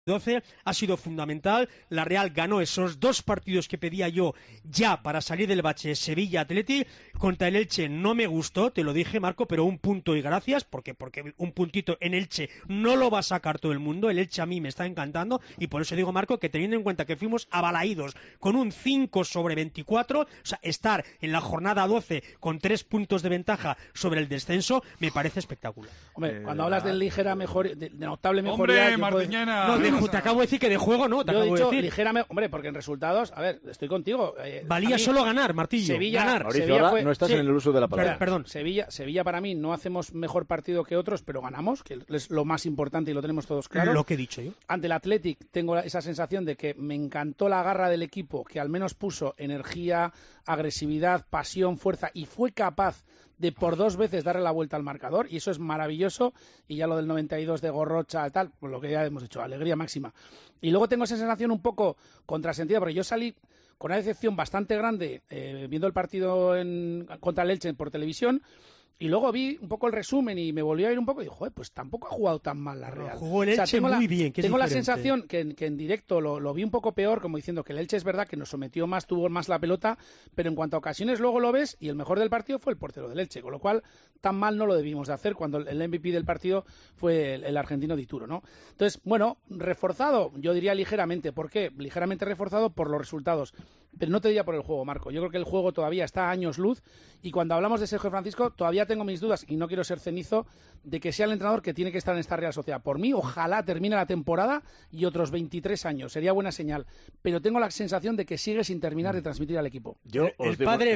12 ha sido fundamental. La Real ganó esos 2 partidos que pedía yo ya para salir del bache. Sevilla-Atleti, contra el Elche no me gustó, te lo dije, Marco, pero un punto y gracias, porque un puntito en Elche no lo va a sacar todo el mundo. El Elche a mí me está encantando y por eso digo, Marco, que teniendo en cuenta que fuimos abalaídos con un 5/24, o sea, estar en la jornada 12 con 3 puntos de ventaja sobre el descenso me parece espectacular. Hombre, cuando hablas de ligera mejoría, de notable mejoría... Te acabo de decir que de juego no, te acabo de decir. Ligera hombre, porque en resultados, a ver, estoy contigo. Valía solo ganar, Martillo. Sevilla, ganar. Mauricio, ahora fue... no estás en el uso de la palabra. Perdón, Sevilla para mí no hacemos mejor partido que otros, pero ganamos, que es lo más importante y lo tenemos todos claro. Lo que he dicho yo. Ante el Athletic tengo esa sensación de que me encantó la garra del equipo, que al menos puso energía, agresividad, pasión, fuerza y fue capaz de por 2 veces darle la vuelta al marcador, y eso es maravilloso. Y ya lo del 92 de Gorrocha, tal, pues lo que ya hemos hecho, alegría máxima. Y luego tengo esa sensación un poco contrasentida, porque yo salí con una decepción bastante grande viendo el partido contra el Elche por televisión, y luego vi un poco el resumen y me volví a ir un poco y dije, joder, pues tampoco ha jugado tan mal la Real. Jugó el Elche muy bien, que es tengo la diferente. sensación que en directo lo vi un poco peor, como diciendo que el Elche es verdad que nos sometió más, tuvo más la pelota, pero en cuanto a ocasiones luego lo ves y el mejor del partido fue el portero del Elche, con lo cual tan mal no lo debimos de hacer cuando el MVP del partido fue el argentino Dituro, ¿no? Entonces, bueno, reforzado, yo diría ligeramente. ¿Por qué? Ligeramente reforzado por los resultados, pero no te diría por el juego, Marco. Yo creo que el juego todavía está a años luz, y cuando hablamos de Sergio Francisco todavía tengo mis dudas, y no quiero ser cenizo, de que sea el entrenador que tiene que estar en esta Real Sociedad. Por mí, ojalá termine la temporada y otros 23 años, sería buena señal, pero tengo la sensación de que sigue sin terminar de transmitir al equipo. El padre